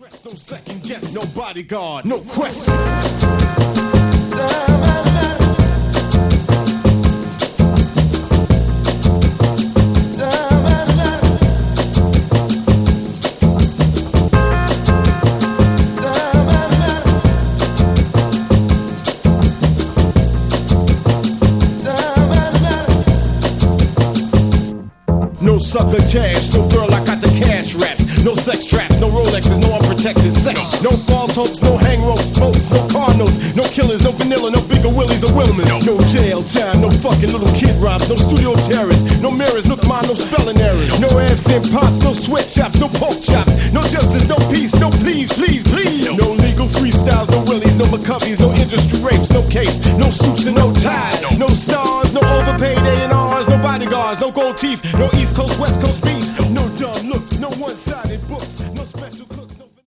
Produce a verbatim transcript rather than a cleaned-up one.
No second guess, no bodyguard, no question. No sucker cash, no girl, I got the cash raps. No sex traps, no Rolexes, no unprotected sex. No false hopes, no hang rope boats, no car notes, no killers, no vanilla, no bigger willies or Wilmans. No jail time, no fucking little kid rhymes, no studio terrors, no mirrors, no mind, no spelling errors. No absent pops, no sweatshops, no pork chops, no justice, no peace, no please, please, please. No legal freestyles, no willies, no McCoveys, no industry rapes, no capes, no suits and no ties, no stars, no overpaid A and Rs, no bodyguards, no gold teeth, no East Coast, West Coast.